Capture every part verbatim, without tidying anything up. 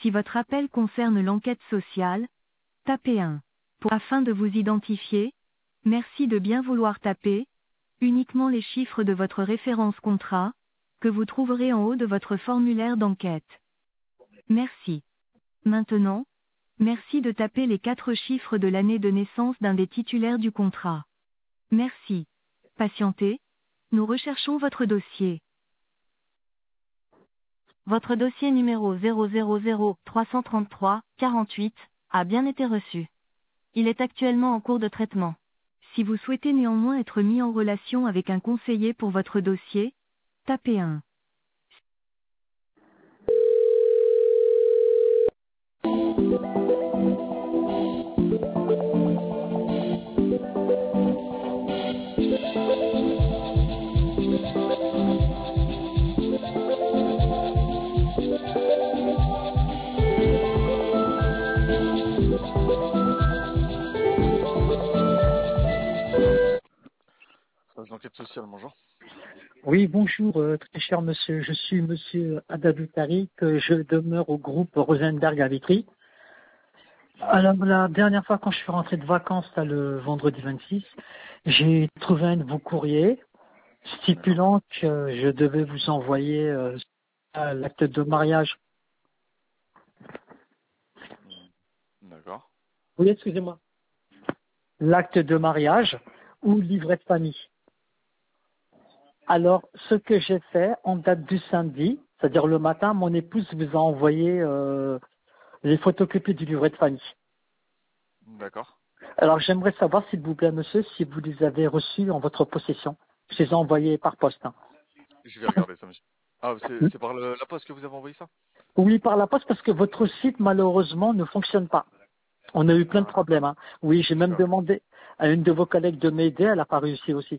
Si votre appel concerne l'enquête sociale, tapez un. Pour, afin de vous identifier, merci de bien vouloir taper uniquement les chiffres de votre référence contrat, que vous trouverez en haut de votre formulaire d'enquête. Merci. Maintenant, merci de taper les quatre chiffres de l'année de naissance d'un des titulaires du contrat. Merci. Patientez, nous recherchons votre dossier. Votre dossier numéro zéro zéro zéro trois cent trente-trois quarante-huit a bien été reçu. Il est actuellement en cours de traitement. Si vous souhaitez néanmoins être mis en relation avec un conseiller pour votre dossier, tapez un. Service d'enquête sociale, bonjour. Oui, bonjour, euh, très cher monsieur. Je suis monsieur Adadou Tariq. euh, Je demeure au groupe Rosenberg à Vitry. Alors, la dernière fois, quand je suis rentré de vacances, là, le vendredi vingt-six, j'ai trouvé un de vos courriers stipulant que je devais vous envoyer euh, l'acte de mariage. D'accord. Oui, excusez-moi. L'acte de mariage ou livret de famille. Alors, ce que j'ai fait en date du samedi, c'est-à-dire le matin, mon épouse vous a envoyé euh, les photocopies du livret de famille. D'accord. Alors, j'aimerais savoir, s'il vous plaît, monsieur, si vous les avez reçus en votre possession. Je les ai envoyés par poste. hein. Je vais regarder ça, monsieur. Ah, c'est c'est par le- la poste que vous avez envoyé ça? Oui, par la poste, parce que votre site, malheureusement, ne fonctionne pas. On a eu plein de Ah, problèmes. hein. Oui, j'ai je même vais regarder. demandé à une de vos collègues de m'aider, elle n'a pas réussi aussi.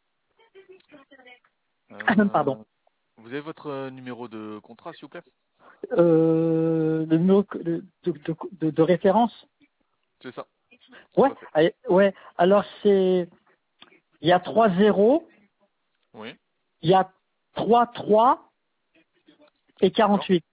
Pardon. Euh, vous avez votre euh, numéro de contrat, s'il vous plaît? Euh, le numéro de, de, de, de- de référence. C'est ça. Tout Ouais, à fait. allez, ouais. Alors, c'est, il y a trois zéros, Oui. il y a trois trois et D'accord. quarante-huit.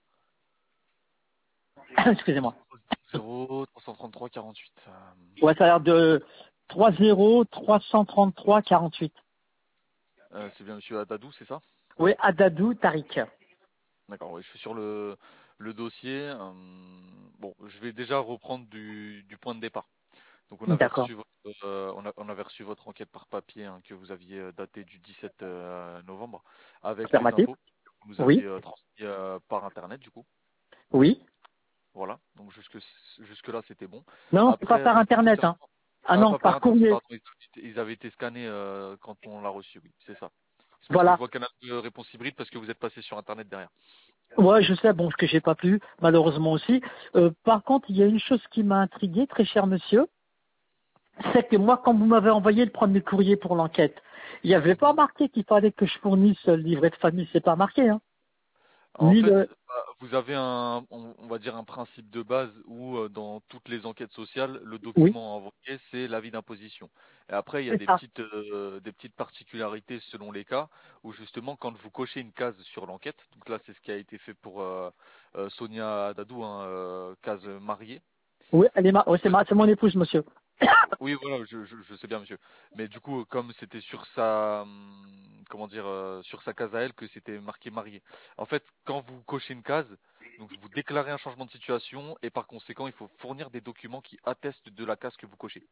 Excusez-moi. zéro trois cent trente-trois quarante-huit. Euh, Ouais, ça a l'air de trois zéro trois cent trente-trois quarante-huit. euh, c'est bien monsieur Adadou, c'est ça? Oui, Adadou Tariq. D'accord, oui, je suis sur le, le dossier. Euh, bon, je vais déjà reprendre du, du point de départ. Donc on avait D'accord. reçu votre, euh, on a- on avait reçu votre enquête par papier hein, que vous aviez euh, datée du dix-sept euh, novembre avec les Affirmatif. infos que vous nous Oui, aviez euh, transmis euh, par internet du coup. oui. Voilà, donc jusque jusque là c'était bon. Non, c'est pas Après par Internet. concernant Hein. Ah ah non, pas par par internet, courrier. pardon, ils, ils avaient été scannés euh, quand on l'a reçu, oui, c'est ça. C'est parce que je Voilà. vois Canal de réponse hybride parce que vous êtes passé sur internet derrière. Ouais, je sais, bon, ce que j'ai pas pu, malheureusement aussi. Euh, par contre, il y a une chose qui m'a intrigué, très cher monsieur, c'est que moi, quand vous m'avez envoyé le premier courrier pour l'enquête, il n'y avait pas Mhm. marqué qu'il fallait que je fournisse le livret de famille, c'est pas marqué, hein. En Ni fait, le... bah, vous avez un, on, on va dire un principe de base où euh, dans toutes les enquêtes sociales, le Oui, document envoyé, c'est l'avis d'imposition. Et après, il y a c'est des ça. petites, euh, des petites particularités selon les cas, où justement, quand vous cochez une case sur l'enquête, donc là, c'est ce qui a été fait pour euh, euh, Sonia Dadou, hein, euh, case mariée. Oui, elle est ma... En ouais, c'est fait, ma... c'est mon épouse, monsieur. oui, voilà, je, je, je sais bien, monsieur. Mais du coup, comme c'était sur sa, hum, comment dire, euh, sur sa case à elle que c'était marqué marié. En fait, quand vous cochez une case, donc vous déclarez un changement de situation et par conséquent, il faut fournir des documents qui attestent de la case que vous cochez.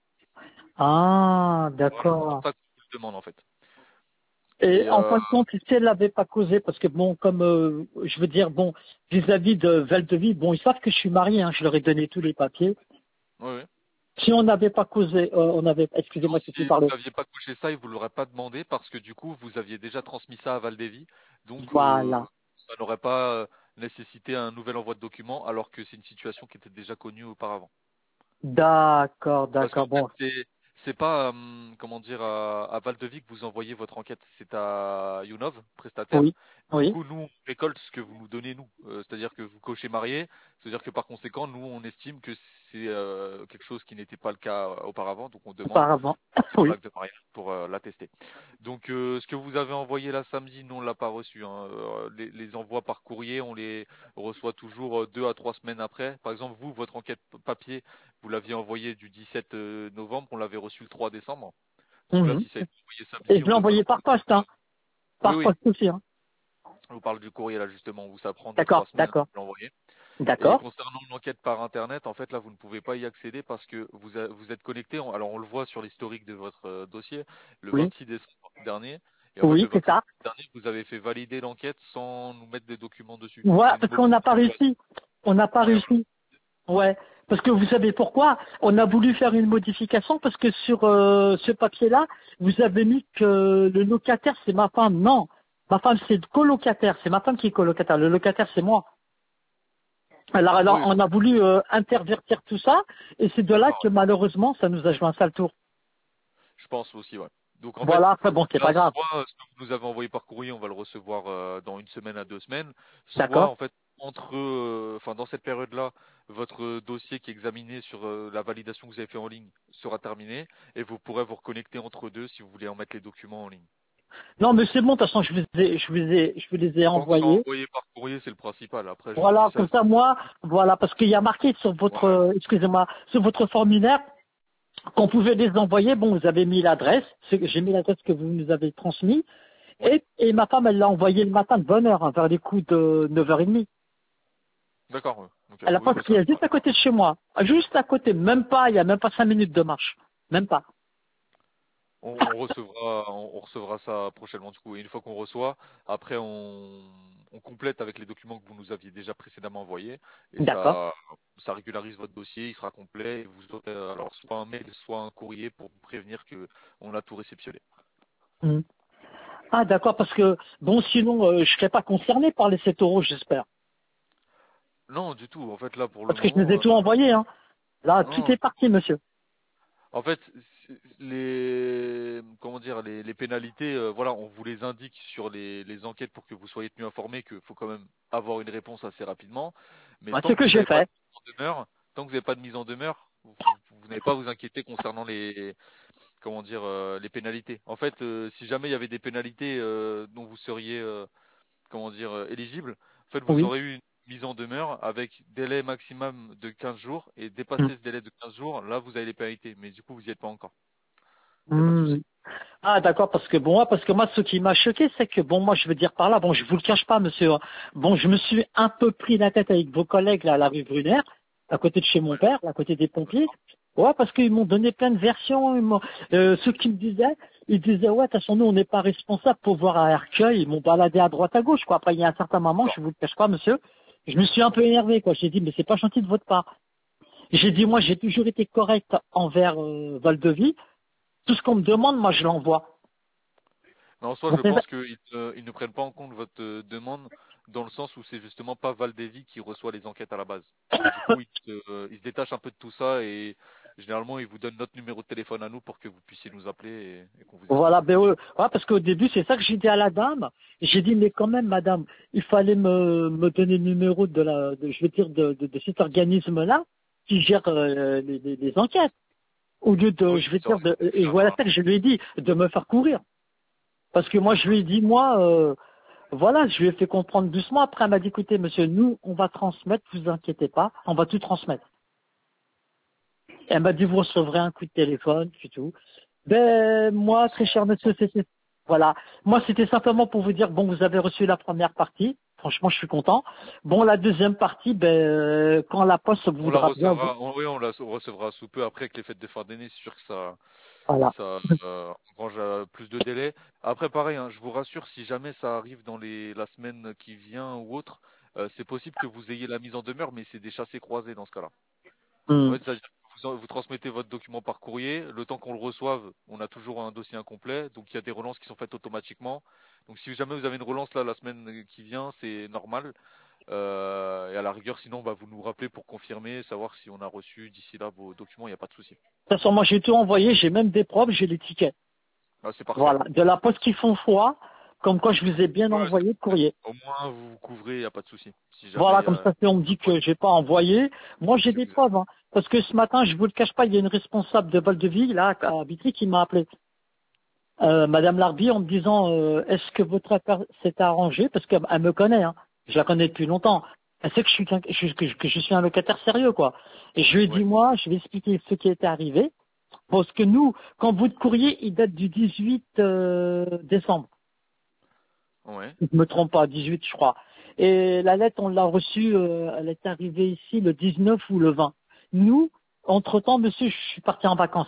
Ah, Voilà, c'est pour d'accord. ça qu'on vous le demande en fait. Et Et en euh, fin de compte, si elle l'avait pas causé, parce que bon, comme euh, je veux dire, bon, vis-à-vis de Valdevie, bon, ils savent que je suis marié, hein, je leur ai donné tous les papiers. ouais, ouais. Si on n'avait pas causé, euh, on avait, Non, excusez-moi si je si vous parle. n'aviez pas coché ça, il vous l'auraient pas demandé parce que du coup, vous aviez déjà transmis ça à Valdevie, donc euh, Voilà. ça n'aurait pas euh, nécessité un nouvel envoi de documents alors que c'est une situation qui était déjà connue auparavant. D'accord, Parce qu'en d'accord, fait, bon. c'est c'est pas hum, comment dire à, à Val-de-Vie que vous envoyez votre enquête, c'est à Younov, prestataire. Oui, Du oui, coup, nous on récolte ce que vous nous donnez nous, Euh, c'est-à-dire que vous cochez marié, C'est-à-dire que par conséquent, nous, on estime que c'est euh, quelque chose qui n'était pas le cas euh, auparavant, donc on demande Auparavant. sur Oui. l'acte de mariage pour euh, l'attester. Donc, euh, ce que vous avez envoyé là samedi, nous, on l'a pas reçu. Hein. Euh, les, les envois par courrier, on les reçoit toujours euh, deux à trois semaines après. Par exemple, vous, votre enquête p- papier, vous l'aviez envoyée du dix-sept euh, novembre, on l'avait reçu le trois décembre. Donc là, Mhm. si ça a été envoyé Et samedi, je on l'ai devrait le envoyé par poste, hein. recevoir. Oui, Par oui, poste aussi, hein. je vous parle du courrier là justement, où ça prend deux trois D'accord, semaines d'accord, à l'envoyer. Et d'accord. concernant l'enquête par Internet, en fait, là, vous ne pouvez pas y accéder parce que vous, a- vous êtes connecté. on- Alors, on le voit sur l'historique de votre euh, dossier, le Oui, vingt-six décembre dernier. Et en fait, oui, le c'est vingt-six ça. dernier, vous avez fait valider l'enquête sans nous mettre des documents dessus. Voilà, C'est une parce qu'on mauvaise n'a pas manipulation. réussi. On n'a pas Ouais, réussi. Ouais. Parce que vous savez pourquoi? On a voulu faire une modification parce que sur euh, ce papier-là, vous avez mis que le locataire, c'est ma femme. Non. Ma femme, c'est le colocataire. C'est ma femme qui est colocataire. Le locataire, c'est moi. Alors, alors, oui, on a voulu euh, intervertir tout ça, et c'est de là d'accord. que malheureusement, ça nous a joué un sale tour. Je pense aussi, ouais. Donc en fait, Voilà, après bon, c'est pas là, grave. soit euh, ce que vous nous avez envoyé par courrier, on va le recevoir euh, dans une semaine à deux semaines, soit D'accord? en fait entre, euh, enfin dans cette période-là, votre dossier qui est examiné sur euh, la validation que vous avez fait en ligne sera terminé et vous pourrez vous reconnecter entre deux si vous voulez en mettre les documents en ligne. Non, mais c'est bon, de toute façon, je vous ai, je vous ai, je vous les ai Tant que c'est envoyés. envoyé par courrier, c'est le principal. Après, je vous dis Voilà, ça. comme ça, moi, voilà, parce qu'il y a marqué sur votre, Ouais. euh, excusez-moi, sur votre formulaire qu'on pouvait les envoyer. Bon, vous avez mis l'adresse, c'est- j'ai mis l'adresse que vous nous avez transmise, Oui. et, et ma femme, elle l'a envoyé le matin de bonne heure, hein, vers les coups de neuf heures trente. D'accord. Ouais. Ok. Elle a Oui, pas mais qui ça, est c'est pas juste à grave. côté de chez moi. Juste à côté, même pas, il y a même pas cinq minutes de marche. Même pas. On, on recevra, on, on recevra ça prochainement du coup. Et une fois qu'on reçoit, après on, on complète avec les documents que vous nous aviez déjà précédemment envoyés et D'accord. ça, ça régularise votre dossier, il sera complet. Et vous aurez euh, alors soit un mail, soit un courrier pour vous prévenir que on a tout réceptionné. Hmm. Ah, d'accord, parce que, bon, sinon, euh, je serais pas concerné par les sept euros, j'espère. Non, du tout. En fait, là pour le Parce que je les ai moment, tout euh, envoyés, hein. Là, tout non. est parti, monsieur. En fait, c'est- les comment dire les, les pénalités, euh, voilà, on vous les indique sur les, les enquêtes pour que vous soyez tenu informé qu'il faut quand même avoir une réponse assez rapidement. Mais Ouais, ce tant que que vous j'ai n'avez pas de fait. mise en demeure, tant que vous n'avez pas de mise en demeure, vous, vous- vous n'avez pas à vous inquiéter concernant les comment dire euh, les pénalités. En fait, euh, si jamais il y avait des pénalités euh, dont vous seriez euh, comment dire euh, éligible, en fait, vous Oui. aurez eu une mise en demeure avec délai maximum de quinze jours et Hmm. dépasser ce délai de quinze jours, là vous avez les pénalités. Mais du coup, vous n'y êtes pas encore. Il n'y a pas de Hmm. souci. Ah, d'accord, parce que bon, ouais, parce que moi, ce qui m'a choqué, c'est que, bon, moi, je veux dire par là, bon, je vous le cache pas, monsieur, hein. Bon, je me suis un peu pris la tête avec vos collègues, là, à la rue Brunner, à côté de chez mon père, à côté des pompiers. Ouais, parce qu'ils m'ont donné plein de versions. Ils m'ont- euh, ceux qui me disaient, ils disaient, ouais, de toute façon, nous, on n'est pas responsable pour voir à Arcueil. Ils m'ont baladé à droite à gauche, quoi. Après, il y a un certain moment, je D'accord. vous le cache pas, monsieur, je me suis un peu énervé, quoi. J'ai dit, mais c'est pas gentil de votre part. J'ai dit, moi, j'ai toujours été correct envers euh, Val-de-Vie. Tout ce qu'on me demande, moi, je l'envoie. Mais en soi, Bon, je c'est ça. pense qu'ils ne, ils ne prennent pas en compte votre euh, demande dans le sens où c'est justement pas Valdévi qui reçoit les enquêtes à la base. Et du coup, ils se, euh, ils se détachent un peu de tout ça et généralement, ils vous donnent notre numéro de téléphone à nous pour que vous puissiez nous appeler et, et qu'on vous explique. Voilà, ben ouais, ouais, parce qu'au début, c'est ça que j'ai dit à la dame. J'ai dit, mais quand même, madame, il fallait me, me donner le numéro de la, de, je veux dire, de, de, de cet organisme-là qui gère euh, les, les- les enquêtes. Au lieu de, Oui, je veux c'est dire, vrai, de, c'est et bizarre, voilà hein. ça que je lui ai dit, de me faire courir. Parce que moi, je lui ai dit, moi, euh, voilà, je lui ai fait comprendre doucement. Après, elle m'a dit, écoutez, monsieur, nous, on va transmettre, vous inquiétez pas, on va tout transmettre. Elle m'a dit, vous recevrez un coup de téléphone, c'est tout. Ben, moi, très cher monsieur, c'était, voilà. Moi, c'était simplement pour vous dire, bon, vous avez reçu la première partie. Franchement, je suis content. Bon, la deuxième partie, ben, euh, quand la poste On la voudra bien vous, recevra, on- oui, on la on recevra sous peu après avec les fêtes de fin d'année. C'est sûr que ça, voilà. ça euh, engrange euh, plus de délai. Après, pareil, hein, je vous rassure, si jamais ça arrive dans les la semaine qui vient ou autre, euh, c'est possible que vous ayez la mise en demeure, mais c'est des chassés croisés dans ce cas-là. En Hmm. fait, c'est-à-dire que vous, en- vous transmettez votre document par courrier. Le temps qu'on le reçoive, on a toujours un dossier incomplet. Donc, il y a des relances qui sont faites automatiquement. Donc, si jamais vous avez une relance là la semaine qui vient, c'est normal. Euh, et à la rigueur, sinon, bah, vous nous rappelez pour confirmer, savoir si on a reçu d'ici là vos documents. Il n'y a pas de souci. De toute façon, moi, j'ai tout envoyé, j'ai même des preuves, j'ai les tickets. Ah, c'est parfait. Voilà. De la poste qui font foi, comme quoi je vous ai bien Ouais, envoyé le c'est- courrier. au moins vous vous couvrez, y a pas de souci. Si Voilà, jamais. comme Euh, ça, si on me dit que j'ai pas envoyé, moi j'ai si des vous- preuves, hein. Parce que ce matin, je vous le cache pas, il y a une responsable de Val-de-Ville, là, à Vitry, qui m'a appelé. Euh, Madame Larbi, en me disant, euh, est-ce que votre affaire s'est arrangée? Parce qu'elle elle me connaît, hein. Je la connais depuis longtemps. Elle sait que je suis, qu'un- que je, que je- que je suis un locataire sérieux, quoi. Et je lui ai dit, Ouais. moi, je vais expliquer ce qui était arrivé. Parce que nous, quand votre courrier, il date du dix-huit euh, décembre. Ouais. Si je me trompe pas, dix-huit, je crois. Et la lettre, on l'a reçue, euh, elle est arrivée ici le dix-neuf ou le vingt. Nous, entre-temps, monsieur, je suis parti en vacances.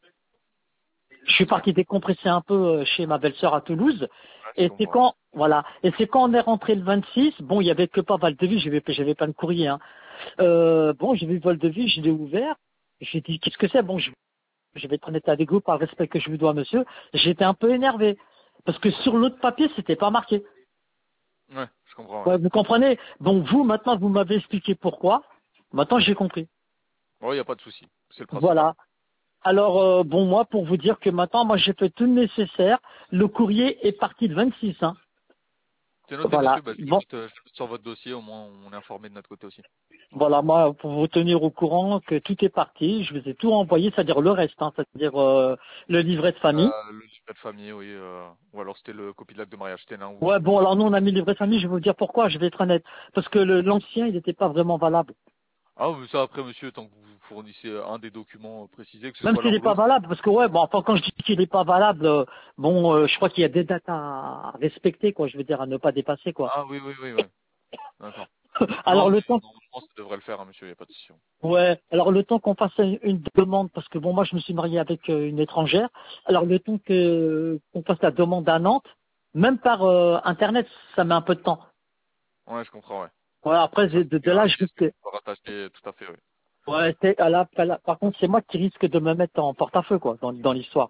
Je suis Ouais. parti décompresser un peu euh, chez ma belle-sœur à Toulouse. Ouais, je Et c'est comprends. quand, voilà, et c'est quand on est rentré le vingt-six, bon, il y avait que pas Val-de-Ville, j'avais, j'avais pas de courrier, hein. Euh, bon, j'ai vu Val-de-Ville, je l'ai ouvert. J'ai dit, qu'est-ce que c'est? Bon, je, je vais être honnête avec vous, par le respect que je vous dois, monsieur. J'étais un peu énervé. Parce que sur l'autre papier, c'était pas marqué. Ouais, je comprends. Ouais. Ouais, vous comprenez? Donc vous, maintenant, vous m'avez expliqué pourquoi. Maintenant, j'ai compris. Ouais, y a pas de souci. C'est le principal. Voilà. Alors, euh, bon, moi, pour vous dire que maintenant, moi, j'ai fait tout le nécessaire. Le courrier est parti le vingt-six, hein. C'est noté, Voilà. monsieur. Bah, je le Bon, note, euh, je le note sur votre dossier. Au moins, on est informé de notre côté aussi. voilà, moi, pour vous tenir au courant que tout est parti, je vous ai tout envoyé, c'est-à-dire le reste, hein, c'est-à-dire euh, le livret de famille. Euh, le livret de famille, oui. Euh, ou alors c'était le copie de l'acte de mariage. C'était l'un ou Ouais, l'autre. bon, alors nous, on a mis le livret de famille, je vais vous dire pourquoi, je vais être honnête. Parce que le- l'ancien, il n'était pas vraiment valable. Ah, mais ça après, monsieur, tant que vous fournissez un des documents euh, précisés, que ce Même soit s'il l'un n'est ou pas l'autre. valable, parce que ouais, bon, enfin, quand je dis qu'il n'est pas valable, euh, bon, euh, je crois qu'il y a des dates à respecter, quoi, je veux dire, à ne pas dépasser, quoi. Ah oui, oui, oui, ouais. D'accord. Alors Non, mais le temps, normalement, ça devrait le faire, hein, monsieur. Y a pas de souci. ouais, alors le temps qu'on fasse une demande, parce que bon, moi, je me suis marié avec euh, une étrangère, alors le temps que qu'on fasse la demande à Nantes, même par euh, Internet, ça met un peu de temps. Ouais, je comprends, ouais. Ouais, après, Ça, de, de- c'est de un là, je pièce que risque, tu peux rattacher, tout à fait, oui. ouais, c'est, à la- à la- par contre, c'est moi qui risque de me mettre en porte-à-feu, quoi, dans, dans l'histoire.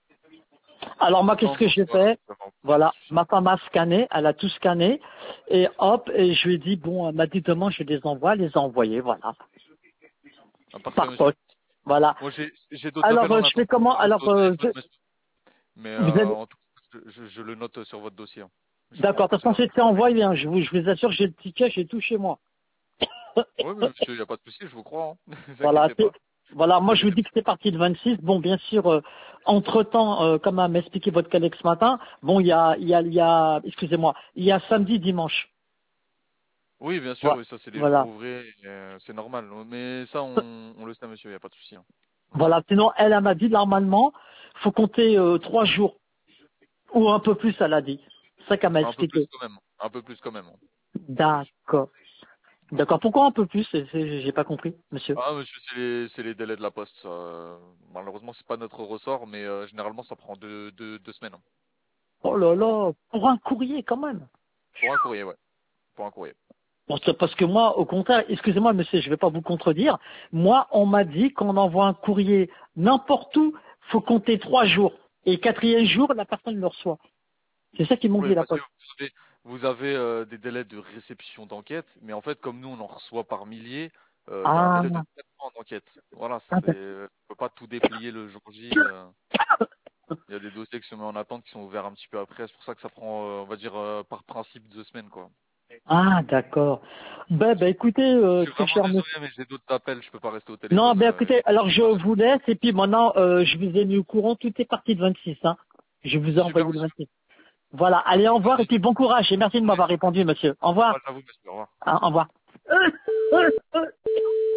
Alors moi, Non, qu'est-ce que non, j'ai voilà, fait? ça va, y a pas de Voilà, souci. ma femme a scanné, elle a tout scanné, et hop, et je lui ai dit, bon, elle m'a dit demain, je les envoie, elle les a envoyés, voilà, Ah, parfait, par monsieur. poste, voilà. Moi, j'ai, j'ai d'autres Alors, appels euh, en je attente. fais comment? Je reste Alors, au euh, téléphone, je- monsieur. Mais vous euh, allez, en tout cas, je, je, je le note sur votre dossier. hein. Je prends en d'accord, de toute façon, considération. c'était envoyé, hein, je vous, je vous assure, j'ai le ticket, j'ai tout chez moi. Oui, mais monsieur, il n'y a pas de souci, je vous crois. Hein. Ne vous Voilà, inquiétez c'est- pas. voilà, Vous moi, je vous inquiétez dis pas. que c'est parti le vingt-six. Bon, bien sûr, euh, entre-temps, euh, comme m'a expliqué votre collègue ce matin, bon, il y a, il y a, il y a, excusez-moi, il y a samedi, dimanche. Oui, bien sûr, Voilà. oui, ça c'est les jours Voilà. ouvrés, et, euh, c'est normal. Mais ça, on, on le sait, monsieur, il n'y a pas de souci. Hein. Voilà. Sinon, elle, elle m'a dit, normalement, faut compter euh, trois jours. Ou un peu plus, elle a dit. C'est ça qu'elle m'a Un peu plus expliqué. quand même. Un peu plus quand même. hein. Un peu plus. D'accord. D'accord. Pourquoi un peu plus? C'est- c'est- J'ai pas compris, monsieur. Ah, monsieur, c'est les, c'est les délais de la poste. Ça. euh, Malheureusement, c'est pas notre ressort, mais euh, généralement, ça prend deux, deux, deux semaines. hein. Oh là là, pour un courrier quand même. Pour un courrier, ouais. Pour un courrier. Bon, c'est parce que moi, au contraire, excusez-moi, monsieur, je vais pas vous contredire. Moi, on m'a dit qu'on envoie un courrier n'importe où, faut compter trois jours. Et le quatrième jour, la personne le reçoit. C'est ça qu'ils m'ont Oui, dit, la parce que poste. vous avez, vous avez euh, des délais de réception d'enquête, mais en fait, comme nous, on en reçoit par milliers, euh, il y a un Ah, délai de traitement d'enquête. Voilà, ah, c'est, on peut pas tout déplier le jour J. euh, Il y a des dossiers qui sont mis en attente, qui sont ouverts un petit peu après. C'est pour ça que ça prend, euh, on va dire, euh, par principe deux semaines, quoi. ah, d'accord. Ben, ben, écoutez, Je euh, suis très vraiment cher monsieur. désolé, mais j'ai d'autres appels, je peux pas rester au Non, téléphone. ben, euh, écoutez, alors je Ah, vous laisse, et puis maintenant, euh, je vous ai mis au courant, tout est parti le vingt-six, hein. Je vous ai super, envoyé le monsieur. vingt-six. Voilà, Pas de allez, au revoir, et souci. puis bon courage, et merci de Allez, m'avoir répondu, monsieur. Au revoir. courage à vous, monsieur. Au revoir. Ah, au revoir.